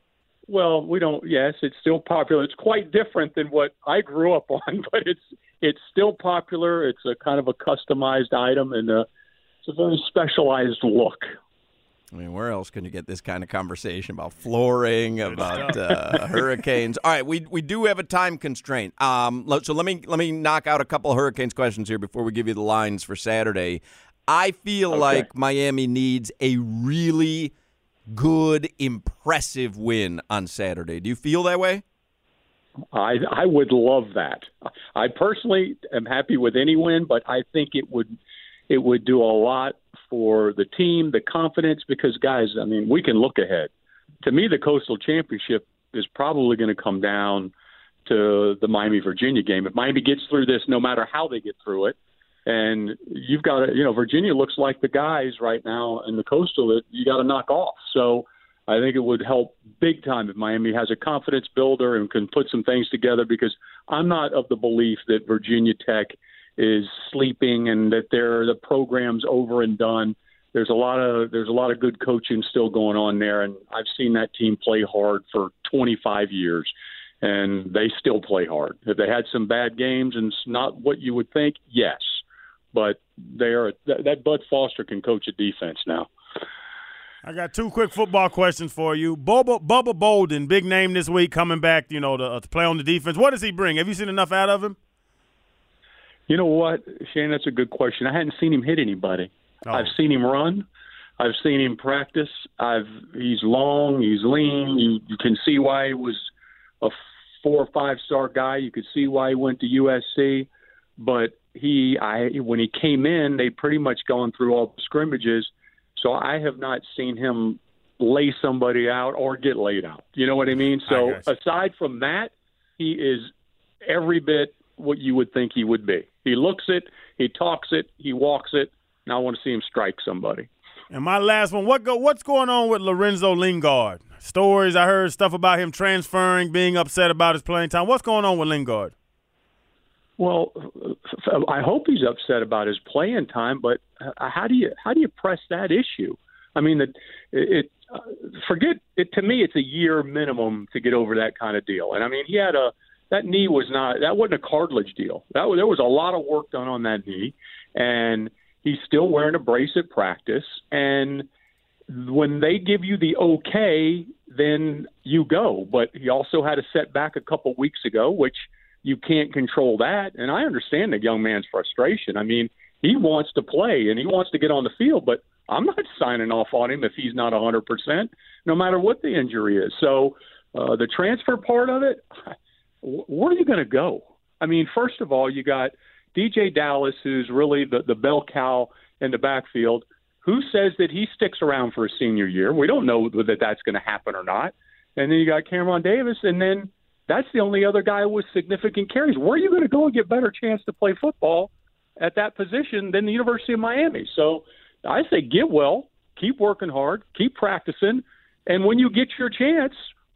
Speaker 9: Well, we don't. Yes, it's still popular. It's quite different than what I grew up on, but it's it's still popular. It's a kind of a customized item, and uh, it's a very specialized look.
Speaker 4: I mean, where else can you get this kind of conversation about flooring, about uh, hurricanes? All right, we we do have a time constraint. Um, so let me let me knock out a couple of Hurricanes questions here before we give you the lines for Saturday. I feel okay. like Miami needs a really good, impressive win on Saturday. Do you feel that way?
Speaker 9: I I would love that. I personally am happy with any win, but I think it would it would do a lot for the team, the confidence, because, guys, I mean, we can look ahead. To me, the Coastal Championship is probably going to come down to the Miami-Virginia game. If Miami gets through this, no matter how they get through it, and you've got to, you know, Virginia looks like the guys right now in the Coastal that you got to knock off. So I think it would help big time if Miami has a confidence builder and can put some things together, because I'm not of the belief that Virginia Tech is sleeping and that they're, the program's over and done. There's a lot of there's a lot of good coaching still going on there, and I've seen that team play hard for twenty-five years, and they still play hard. If they had some bad games and it's not what you would think, yes, but they are that, that Bud Foster can coach a defense now.
Speaker 5: I got two quick football questions for you. Bubba, Bubba Bolden, big name this week, coming back, you know, to, uh, to play on the defense. What does he bring? Have you seen enough out of him?
Speaker 9: You know what, Shane, that's a good question. I hadn't seen him hit anybody. Oh. I've seen him run. I've seen him practice. I've he's long, he's lean. You, you can see why he was a four or five-star guy. You could see why he went to U S C. But he, I, when he came in, they pretty much gone through all the scrimmages. So I have not seen him lay somebody out or get laid out. You know what I mean? So I aside from that, he is every bit what you would think he would be. He looks it, he talks it, he walks it. Now I want to see him strike somebody.
Speaker 5: And my last one, what go? What's going on with Lorenzo Lingard? Stories, I heard stuff about him transferring, being upset about his playing time. What's going on with Lingard?
Speaker 9: Well, I hope he's upset about his playing time, but how do you how do you press that issue? I mean, it, it uh, forget it. To me, it's a year minimum to get over that kind of deal. And I mean, he had a that knee was not that wasn't a cartilage deal. That was, there was a lot of work done on that knee, and he's still wearing a brace at practice. And when they give you the okay, then you go. But he also had a setback a couple weeks ago, which you can't control that. And I understand the young man's frustration. I mean, he wants to play and he wants to get on the field, but I'm not signing off on him if he's not one hundred percent, no matter what the injury is. So uh, the transfer part of it, where are you going to go? I mean, first of all, you got D J Dallas, who's really the, the bell cow in the backfield. Who says that he sticks around for a senior year? We don't know that that's going to happen or not. And then you got Cameron Davis, and then that's the only other guy with significant carries. Where are you going to go and get better chance to play football at that position than the University of Miami? So I say get well, keep working hard, keep practicing, and when you get your chance,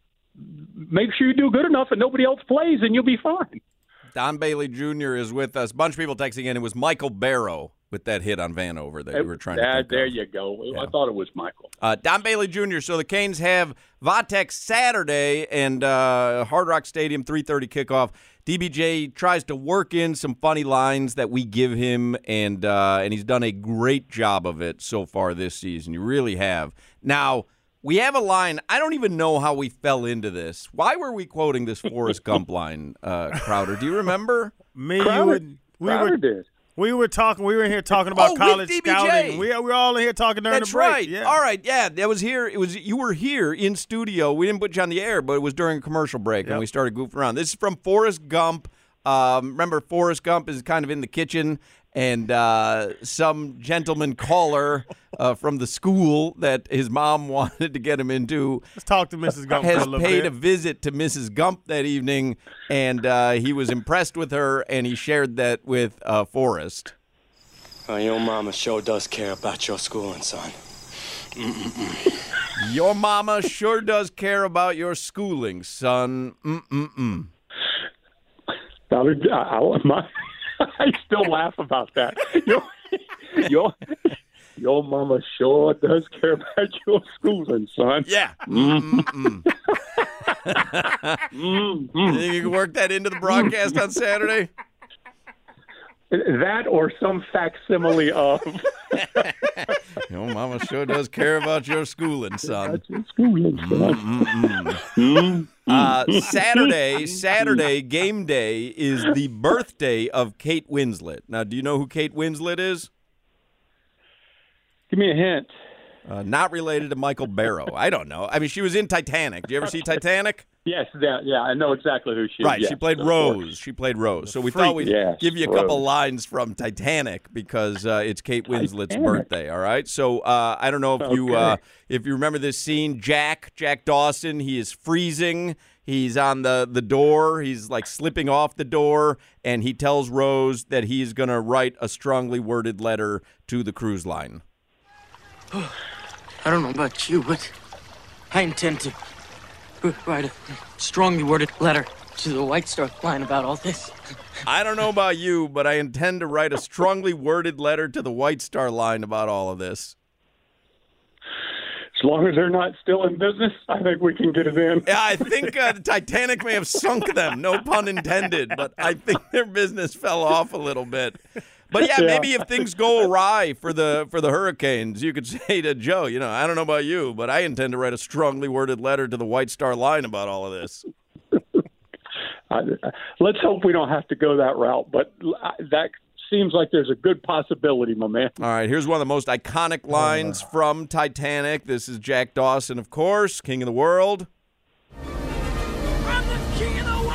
Speaker 9: make sure you do good enough and nobody else plays, and you'll be fine.
Speaker 4: Don Bailey Junior is with us. A bunch of people texting in. It was Michael Barrow with that hit on Vanover that you were trying to
Speaker 9: uh,
Speaker 4: think
Speaker 9: There
Speaker 4: of.
Speaker 9: you go.
Speaker 4: Yeah.
Speaker 9: I thought it was Michael.
Speaker 4: Uh, Don Bailey Junior So the Canes have Vatex Saturday and uh, Hard Rock Stadium, three thirty kickoff. D B J tries to work in some funny lines that we give him, and uh, and he's done a great job of it so far this season. You really have. Now, we have a line. I don't even know how we fell into this. Why were we quoting this Forrest Gump line, uh, Crowder? Do you remember?
Speaker 5: Me,
Speaker 9: Crowder,
Speaker 5: you would, we
Speaker 9: Crowder
Speaker 5: were,
Speaker 9: did.
Speaker 5: We were talking. We were in here talking about
Speaker 4: Oh, with
Speaker 5: college
Speaker 4: D B J.
Speaker 5: scouting. We, we were all in here talking during
Speaker 4: That's
Speaker 5: the break.
Speaker 4: right.
Speaker 5: Yeah.
Speaker 4: All right. Yeah, that was here. It was you were here in studio. We didn't put you on the air, but it was during a commercial break,
Speaker 5: Yep.
Speaker 4: and we started goofing around. This is from Forrest Gump. Um, remember, Forrest Gump is kind of in the kitchen, and uh, some gentleman caller uh, from the school that his mom wanted to get him into
Speaker 5: Let's talk to Missus Gump
Speaker 4: has
Speaker 5: for a little
Speaker 4: paid
Speaker 5: bit.
Speaker 4: a visit to Missus Gump that evening, and uh, he was impressed with her, and he shared that with uh, Forrest.
Speaker 10: Uh, your mama sure does care about your schooling, son. Mm-mm-mm.
Speaker 4: Your mama sure does care about your schooling, son. Mm-mm-mm.
Speaker 9: I, I, my, I still laugh about that. Your, your, your mama sure does care about your schooling, son.
Speaker 4: Yeah. Mm-mm-mm.
Speaker 9: mm-hmm.
Speaker 4: You think you can work that into the broadcast on Saturday?
Speaker 9: That or some facsimile of.
Speaker 4: Your mama sure does care about your schooling, son.
Speaker 9: Your schooling, son.
Speaker 4: Uh, Saturday, Saturday, game day is the birthday of Kate Winslet. Now, do you know who Kate Winslet is?
Speaker 9: Give me a hint.
Speaker 4: Uh, not related to Michael Barrow. I don't know. I mean, she was in Titanic. Did you ever see Titanic?
Speaker 9: Yes, yeah, yeah, I know exactly who she is.
Speaker 4: Right,
Speaker 9: yes,
Speaker 4: she played Rose. She played Rose. So we thought we'd
Speaker 9: yes,
Speaker 4: give you a couple
Speaker 9: Rose.
Speaker 4: lines from Titanic because uh, it's Kate Winslet's
Speaker 9: Titanic.
Speaker 4: birthday. All right. So uh, I don't know if you uh,
Speaker 9: Okay.
Speaker 4: if you remember this scene. Jack Jack Dawson. He is freezing. He's on the the door. He's like slipping off the door, and he tells Rose that he's going to write a strongly worded letter to the cruise line.
Speaker 10: I don't know about you, but I intend to write a strongly worded letter to the White Star Line about all this.
Speaker 4: I don't know about you, but I intend to write a strongly worded letter to the White Star Line about all of this.
Speaker 9: As long as they're not still in business, I think we can get it in.
Speaker 4: Yeah, I think uh, the Titanic may have sunk them, no pun intended, but I think their business fell off a little bit. But yeah,
Speaker 9: Yeah.
Speaker 4: maybe if things go awry for the for the Hurricanes, you could say to Joe, you know, I don't know about you, but I intend to write a strongly worded letter to the White Star Line about all of this.
Speaker 9: I, let's hope we don't have to go that route, but that seems like there's a good possibility, my man.
Speaker 4: All right, here's one of the most iconic lines from Titanic. This is Jack Dawson, of course, King of the World.
Speaker 3: I'm the king of the world!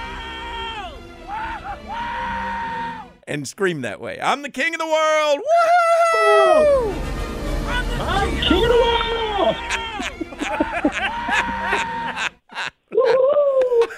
Speaker 4: And scream that way. I'm the king of the world. Woo!
Speaker 3: I'm the
Speaker 9: I'm
Speaker 3: king,
Speaker 9: king of the world!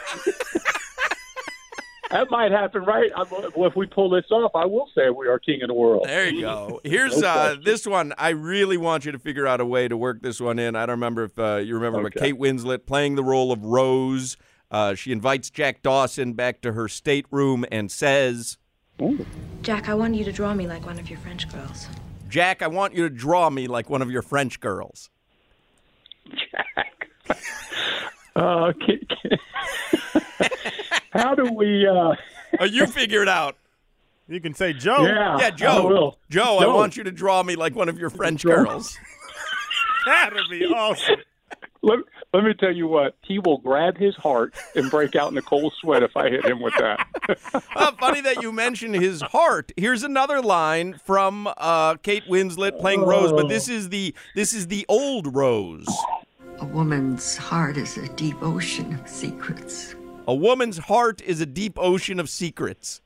Speaker 9: That might happen, right? I'm, well, if we pull this off, I will say we are king of the world.
Speaker 4: There you go. Here's
Speaker 9: No
Speaker 4: uh,
Speaker 9: question.
Speaker 4: this one. I really want you to figure out a way to work this one in. I don't remember if uh, you remember, but
Speaker 9: Okay.
Speaker 4: Kate Winslet playing the role of Rose. Uh, she invites Jack Dawson back to her stateroom and says,
Speaker 11: Jack, I want you to draw me like one of your French girls.
Speaker 4: Jack, I want you to draw me like one of your French girls.
Speaker 9: Jack. uh, can, can, how do we... Uh,
Speaker 4: Oh, you figure it out.
Speaker 5: You can say Joe.
Speaker 9: yeah,
Speaker 4: Yeah,
Speaker 9: I
Speaker 4: Joe.
Speaker 9: will.
Speaker 4: Joe, I
Speaker 9: Joe.
Speaker 4: want you to draw me like one of your French
Speaker 9: Joe.
Speaker 4: girls.
Speaker 5: That'd be awesome.
Speaker 9: Let, let me tell you what, he will grab his heart and break out in a cold sweat if I hit him with that.
Speaker 4: Uh, funny that you mentioned his heart. Here's another line from uh, Kate Winslet playing Rose, but this is the this is the old Rose.
Speaker 12: A woman's heart is a deep ocean of secrets.
Speaker 4: A woman's heart is a deep ocean of secrets.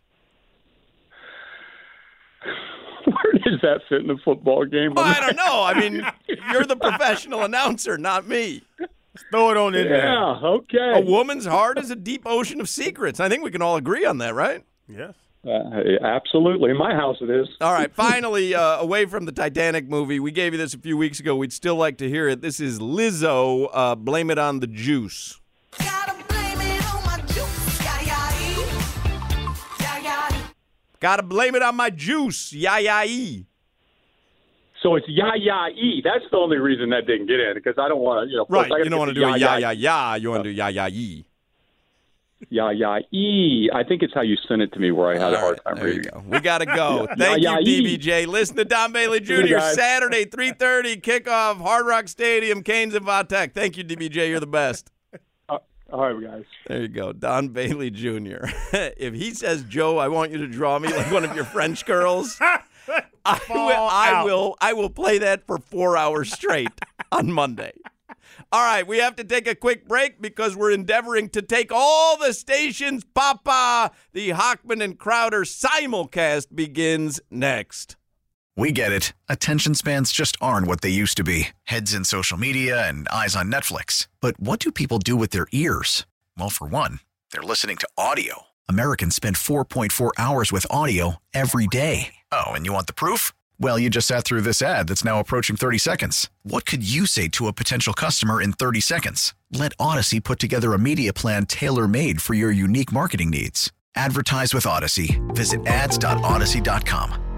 Speaker 9: Where does that fit in the football game?
Speaker 4: Well, I don't know. I mean, you're the professional announcer, not me.
Speaker 5: Throw it on in there.
Speaker 9: Yeah, okay.
Speaker 4: A woman's heart is a deep ocean of secrets. I think we can all agree on that, right?
Speaker 5: Yes.
Speaker 9: Uh, absolutely. In my house it is.
Speaker 4: All right, finally, uh, away from the Titanic movie, we gave you this a few weeks ago. We'd still like to hear it. This is Lizzo, uh, Blame It on the Juice.
Speaker 3: Gotta blame it on my juice, yeah, yeah, yeah, yeah.
Speaker 4: Gotta blame it on my juice, yah-yah-ee.
Speaker 9: So it's ya ya e. That's the only reason that didn't get in, because I don't want to, you know. of course,
Speaker 4: Right,
Speaker 9: I gotta
Speaker 4: you don't
Speaker 9: get
Speaker 4: want to
Speaker 9: the
Speaker 4: do a
Speaker 9: ya,
Speaker 4: yah-yah-yah. You want to do yah-yah-ee.
Speaker 9: Ya ya e. I think it's how you sent it to me where I had a
Speaker 4: All
Speaker 9: hard
Speaker 4: right,
Speaker 9: time
Speaker 4: there you
Speaker 9: reading.
Speaker 4: go. We got to go.
Speaker 9: Yeah,
Speaker 4: Thank
Speaker 9: yeah,
Speaker 4: you, D
Speaker 9: yeah.
Speaker 4: B J. Listen to Don Bailey
Speaker 9: See
Speaker 4: Junior
Speaker 9: you guys.
Speaker 4: Saturday, three thirty, kickoff, Hard Rock Stadium, Canes and Vatek. Thank you, D B J. You're the best.
Speaker 9: Uh, all right, guys.
Speaker 4: There you go. Don Bailey Junior If he says, Joe, I want you to draw me like one of your French girls, I will, I
Speaker 5: out.
Speaker 4: will I will play that for four hours straight on Monday. All right, we have to take a quick break because we're endeavoring to take all the stations. Papa, the Hockman and Crowder simulcast begins next.
Speaker 1: We get it. Attention spans just aren't what they used to be. Heads in social media and eyes on Netflix. But what do people do with their ears? Well, for one, they're listening to audio. Americans spend four point four hours with audio every day. Oh, and you want the proof? Well, you just sat through this ad that's now approaching thirty seconds. What could you say to a potential customer in thirty seconds? Let Odyssey put together a media plan tailor-made for your unique marketing needs. Advertise with Odyssey. Visit ads dot odyssey dot com.